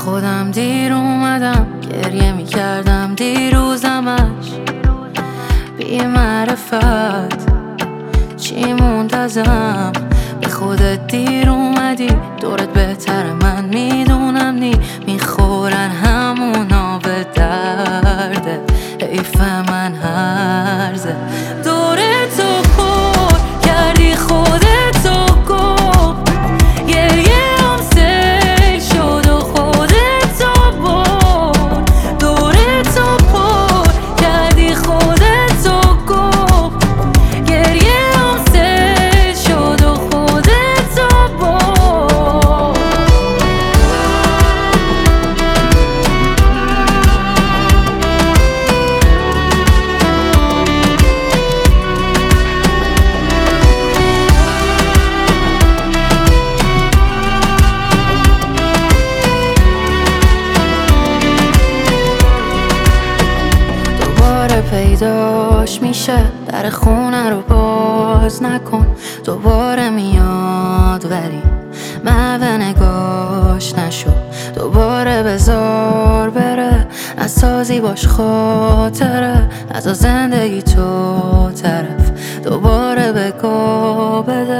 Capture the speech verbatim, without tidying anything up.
خودم دیر اومدم، گریه میکردم دیروزمش بی معرفت چی موندازم. به خودت دیر اومدی، دورت بهتره من میدونم نی میخورن همونا به درده، حیف من هرزه. دورتو پر کردی خودتو گم، گریه هم سیل شد و خودتو بر. دورتو پر کردی خودتو گم، گریه هم سیل شد و خودتو بر. پیداش میشه، در خونه رو باز نکن. دوباره میاد ولی من به نگاش نشو. دوباره بذار بره، نسازی باش خاطره، از زندگی تو طرف. دوباره بگو بده